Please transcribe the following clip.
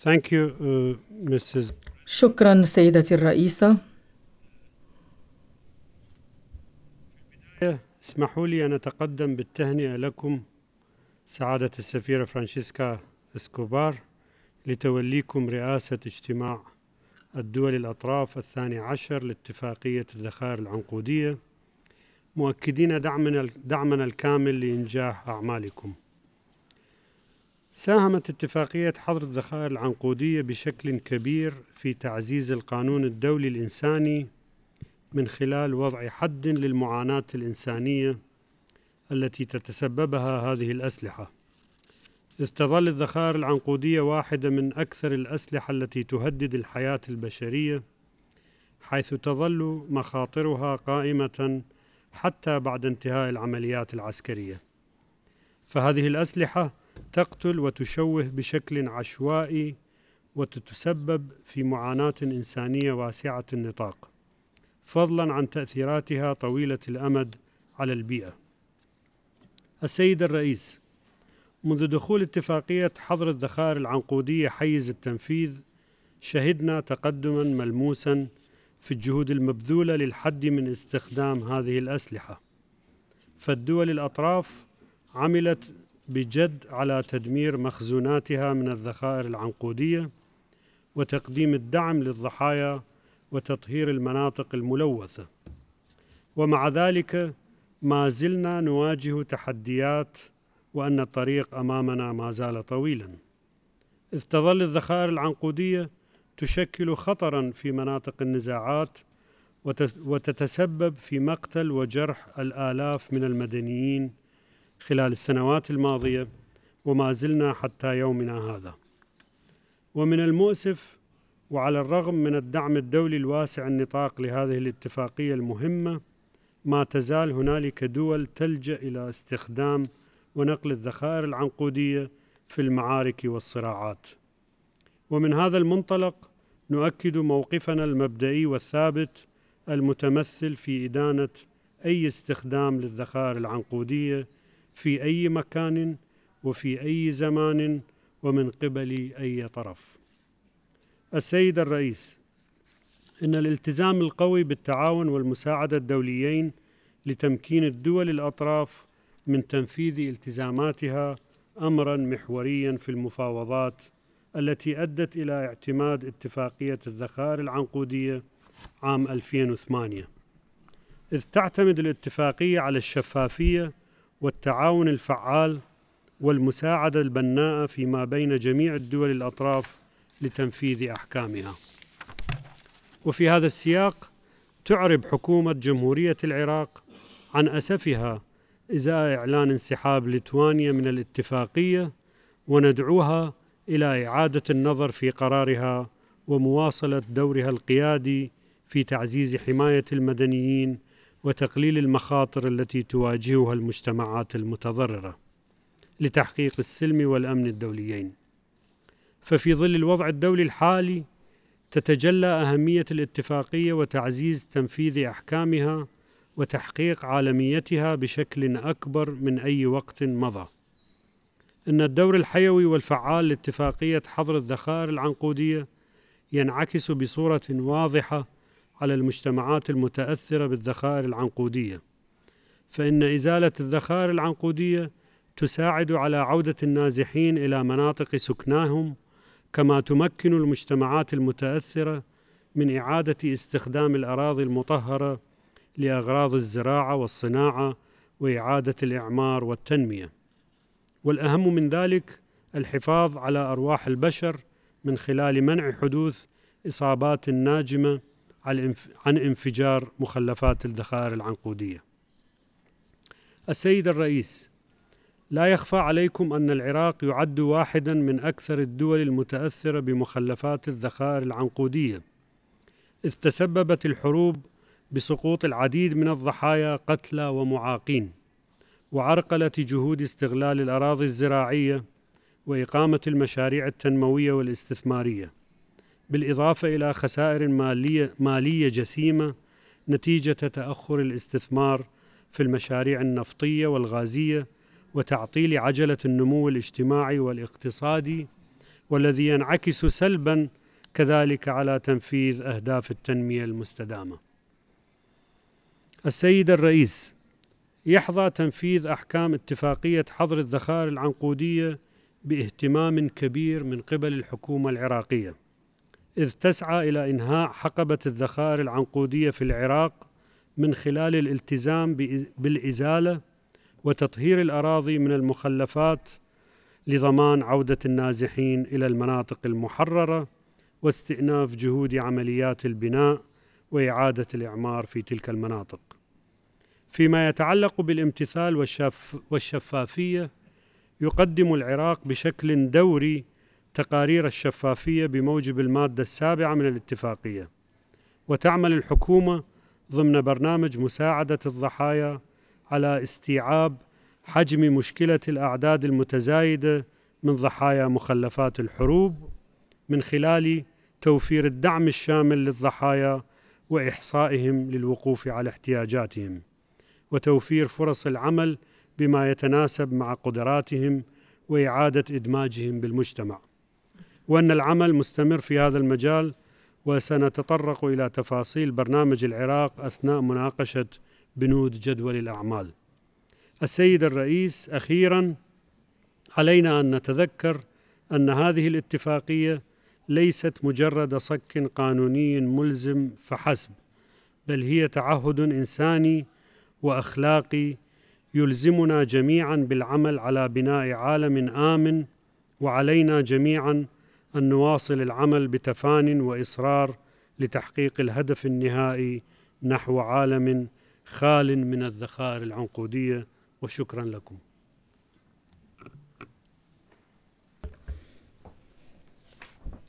Thank you, Mrs. شكرا سيدتي الرئيسة. اسمحوا لي أن أتقدم بالتهنئة لكم سعادة السفيرة فرانشيسكا اسكوبار لتوليكم رئاسة اجتماع الدول الأطراف 12 لاتفاقية الذخائر العنقودية، مؤكدين دعمنا الكامل لإنجاح أعمالكم. ساهمت اتفاقية حظر الذخائر العنقودية بشكل كبير في تعزيز القانون الدولي الإنساني من خلال وضع حد للمعاناة الإنسانية التي تتسببها هذه الأسلحة، إذ تظل الذخائر العنقودية واحدة من أكثر الأسلحة التي تهدد الحياة البشرية، حيث تظل مخاطرها قائمة حتى بعد انتهاء العمليات العسكرية. فهذه الأسلحة تقتل وتشوه بشكل عشوائي وتتسبب في معاناة إنسانية واسعة النطاق، فضلا عن تأثيراتها طويلة الأمد على البيئة. السيد الرئيس، منذ دخول اتفاقية حظر الذخائر العنقودية حيز التنفيذ، شهدنا تقدما ملموسا في الجهود المبذولة للحد من استخدام هذه الأسلحة، فالدول الأطراف عملت بجد على تدمير مخزوناتها من الذخائر العنقودية وتقديم الدعم للضحايا وتطهير المناطق الملوثة، ومع ذلك ما زلنا نواجه تحديات وأن الطريق أمامنا ما زال طويلا، إذ تظل الذخائر العنقودية تشكل خطرا في مناطق النزاعات وتتسبب في مقتل وجرح الآلاف من المدنيين خلال السنوات الماضية وما زلنا حتى يومنا هذا. ومن المؤسف وعلى الرغم من الدعم الدولي الواسع النطاق لهذه الاتفاقية المهمة، ما تزال هنالك دول تلجأ إلى استخدام ونقل الذخائر العنقودية في المعارك والصراعات. ومن هذا المنطلق نؤكد موقفنا المبدئي والثابت المتمثل في إدانة أي استخدام للذخائر العنقودية في أي مكان وفي أي زمان ومن قبل أي طرف. السيد الرئيس، إن الالتزام القوي بالتعاون والمساعدة الدوليين لتمكين الدول الأطراف من تنفيذ التزاماتها أمرا محوريا في المفاوضات التي أدت إلى اعتماد اتفاقية الذخائر العنقودية عام 2008، إذ تعتمد الاتفاقية على الشفافية والتعاون الفعال والمساعدة البناءة فيما بين جميع الدول الأطراف لتنفيذ أحكامها. وفي هذا السياق تعرب حكومة جمهورية العراق عن أسفها إزاء إعلان انسحاب ليتوانيا من الاتفاقية، وندعوها إلى إعادة النظر في قرارها ومواصلة دورها القيادي في تعزيز حماية المدنيين وتقليل المخاطر التي تواجهها المجتمعات المتضررة لتحقيق السلم والأمن الدوليين. ففي ظل الوضع الدولي الحالي تتجلى أهمية الاتفاقية وتعزيز تنفيذ أحكامها وتحقيق عالميتها بشكل أكبر من أي وقت مضى. إن الدور الحيوي والفعال لاتفاقية حظر الذخائر العنقودية ينعكس بصورة واضحة على المجتمعات المتأثرة بالذخائر العنقودية، فإن إزالة الذخائر العنقودية تساعد على عودة النازحين إلى مناطق سكناهم، كما تمكن المجتمعات المتأثرة من إعادة استخدام الأراضي المطهرة لأغراض الزراعة والصناعة وإعادة الإعمار والتنمية. والأهم من ذلك الحفاظ على أرواح البشر من خلال منع حدوث إصابات ناجمة عن انفجار مخلفات الذخائر العنقودية. السيد الرئيس، لا يخفى عليكم أن العراق يعد واحدا من أكثر الدول المتأثرة بمخلفات الذخائر العنقودية، إذ تسببت الحروب بسقوط العديد من الضحايا قتلى ومعاقين، وعرقلت جهود استغلال الأراضي الزراعية وإقامة المشاريع التنموية والاستثمارية، بالإضافة إلى خسائر مالية جسيمة نتيجة تأخر الاستثمار في المشاريع النفطية والغازية وتعطيل عجلة النمو الاجتماعي والاقتصادي والذي ينعكس سلبا كذلك على تنفيذ أهداف التنمية المستدامة. السيد الرئيس، يحظى تنفيذ أحكام اتفاقية حظر الذخائر العنقودية باهتمام كبير من قبل الحكومة العراقية، إذ تسعى إلى إنهاء حقبة الذخائر العنقودية في العراق من خلال الالتزام بالإزالة وتطهير الأراضي من المخلفات لضمان عودة النازحين إلى المناطق المحررة واستئناف جهود عمليات البناء وإعادة الإعمار في تلك المناطق. فيما يتعلق بالامتثال والشفافية، يقدم العراق بشكل دوري تقارير الشفافية بموجب المادة 7 من الاتفاقية، وتعمل الحكومة ضمن برنامج مساعدة الضحايا على استيعاب حجم مشكلة الأعداد المتزايدة من ضحايا مخلفات الحروب من خلال توفير الدعم الشامل للضحايا وإحصائهم للوقوف على احتياجاتهم، وتوفير فرص العمل بما يتناسب مع قدراتهم وإعادة إدماجهم بالمجتمع، وأن العمل مستمر في هذا المجال، وسنتطرق إلى تفاصيل برنامج العراق أثناء مناقشة بنود جدول الأعمال. السيد الرئيس، أخيراً، علينا أن نتذكر أن هذه الاتفاقية ليست مجرد صك قانوني ملزم فحسب، بل هي تعهد إنساني وأخلاقي يلزمنا جميعاً بالعمل على بناء عالم آمن، وعلينا جميعاً أن نواصل العمل بتفان وإصرار لتحقيق الهدف النهائي نحو عالم خال من الذخائر العنقودية. وشكراً لكم.